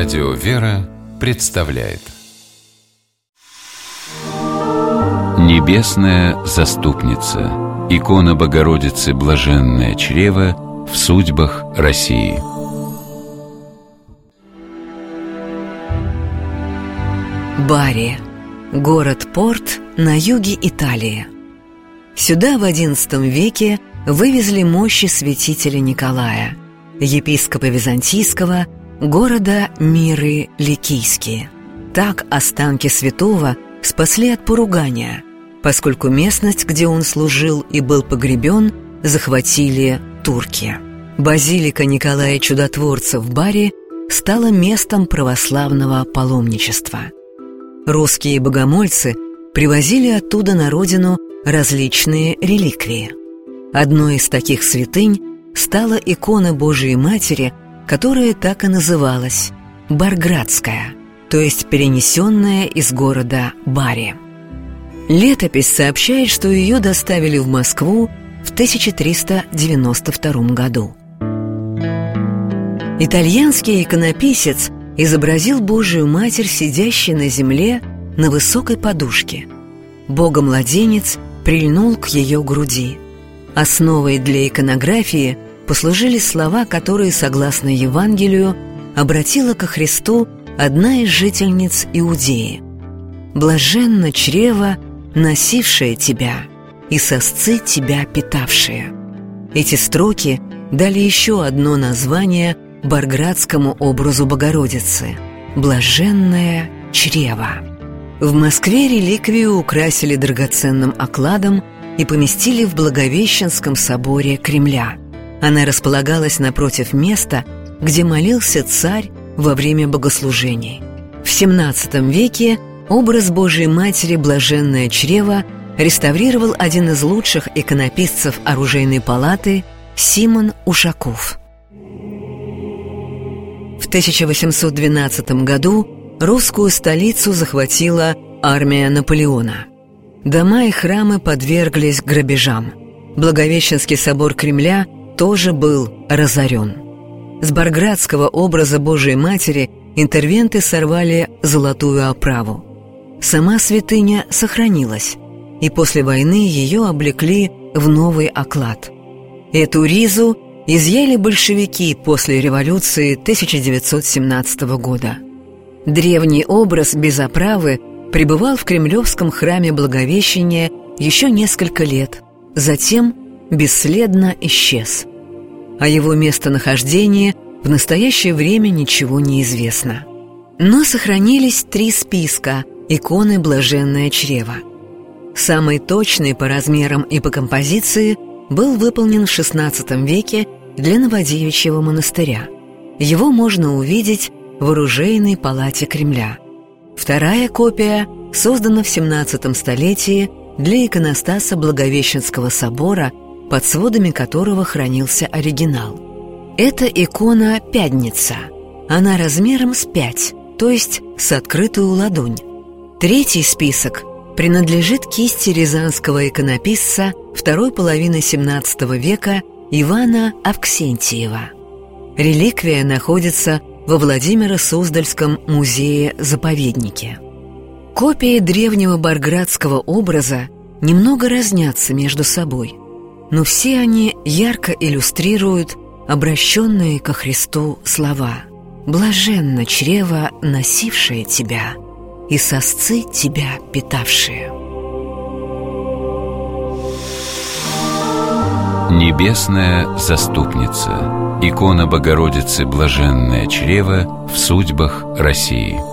Радио «Вера» представляет Небесная заступница. Икона Богородицы Блаженное чрево в судьбах России. Бари – город-порт на юге Италии. Сюда в XI веке вывезли мощи святителя Николая, епископа византийского города Миры Ликийские. Так останки святого спасли от поругания, поскольку местность, где он служил и был погребен, захватили турки. Базилика Николая Чудотворца в Бари стала местом православного паломничества. Русские богомольцы привозили оттуда на родину различные реликвии. Одной из таких святынь стала икона Божией Матери, которая так и называлась – Барградская, то есть перенесенная из города Бари. Летопись сообщает, что ее доставили в Москву в 1392 году. Итальянский иконописец изобразил Божию Матерь, сидящей на земле на высокой подушке. Бога-младенец прильнул к ее груди. Основой для иконографии послужили слова, которые, согласно Евангелию, обратила ко Христу одна из жительниц Иудеи: «Блаженно чрево, носившее тебя, и сосцы тебя питавшие». Эти строки дали еще одно название барградскому образу Богородицы – «Блаженное чрево». В Москве реликвию украсили драгоценным окладом и поместили в Благовещенском соборе Кремля. Она располагалась напротив места, где молился царь во время богослужений. В XVII веке образ Божией Матери «Блаженное чрево» реставрировал один из лучших иконописцев оружейной палаты Симон Ушаков. В 1812 году русскую столицу захватила армия Наполеона. Дома и храмы подверглись грабежам. Благовещенский собор Кремля тоже был разорен. С барградского образа Божией Матери интервенты сорвали золотую оправу. Сама святыня сохранилась, и после войны ее облекли в новый оклад. Эту ризу изъяли большевики после революции 1917 года. Древний образ без оправы пребывал в Кремлевском храме Благовещения еще несколько лет, затем бесследно исчез. О его местонахождении в настоящее время ничего не известно. Но сохранились 3 списка иконы «Блаженное чрево». Самый точный по размерам и по композиции был выполнен в XVI веке для Новодевичьего монастыря. Его можно увидеть в оружейной палате Кремля. Вторая копия создана в XVII столетии для иконостаса Благовещенского собора, под сводами которого хранился оригинал. Это икона «Пятница». Она размером с 5, то есть с открытую ладонь. Третий список принадлежит кисти рязанского иконописца второй половины XVII века Ивана Авксентьева. Реликвия находится во Владимиро-Суздальском музее-заповеднике. Копии древнего барградского образа немного разнятся между собой, но все они ярко иллюстрируют обращенные ко Христу слова: «Блаженно чрево, носившее тебя, и сосцы тебя питавшие». Небесная заступница. Икона Богородицы Блаженное чрево в судьбах России.